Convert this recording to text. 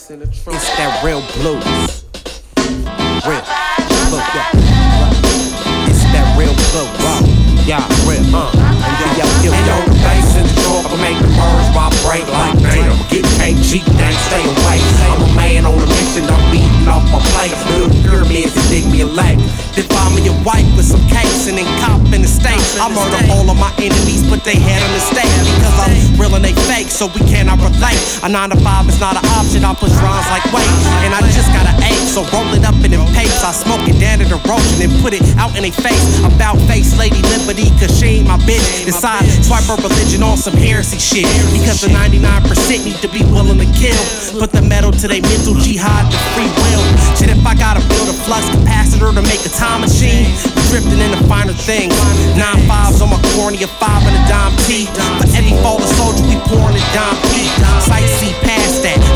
It's that real blues. Real. Look, yeah. It's that real blues. Yeah, real. And yo, the bass in the truck will make the birds vibrate like damn. Get cake cheap, then stay away. I'm a man on a mission, I'm beating off my plate. Little pyramids and dig me a lake. Then find me a wife with some cakes and then cop in the state. I murder all of my enemies, put they head on the stage. Because I'm real and they fake, so we cannot relate. A 9 to 5 is not an option, I push rhymes like weight. And I just got an ache, so roll it up in them papes. I smoke it down at the roach and then put it out in they face. About face Lady Liberty, cause she ain't my bitch. Decide swipe her religion on some heresy shit. Because the 99% need to be willing to kill. Put the metal to they mental jihad to free will. Shit, if I gotta build a flux capacitor to make a time machine, drifting in the finer things. 9-5s on my cornea, 5 and a dime T. For every fallen soldier, we pouring a dime P. Sight see past that.